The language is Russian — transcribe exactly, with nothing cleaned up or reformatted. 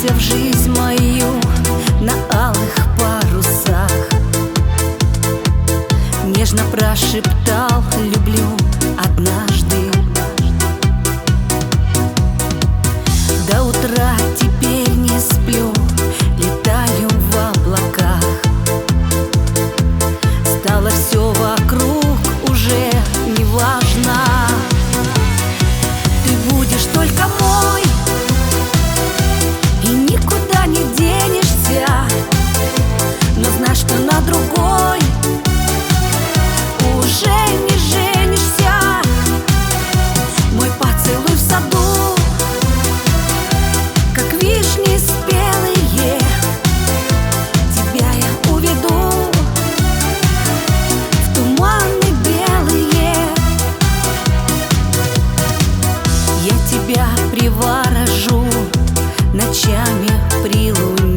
в жизнь мою на алых парусах, нежно прошептал «люблю» однажды. До утра теперь не сплю, летаю в облаках. Стало все вокруг уже не важно. Ты будешь только мой, и никуда не денешься. Но знай, что на другой уже не женишься. Мой поцелуй в саду, как вишни спелые, тебя я уведу в туманы белые. Я тебя приворожу ночами при луне.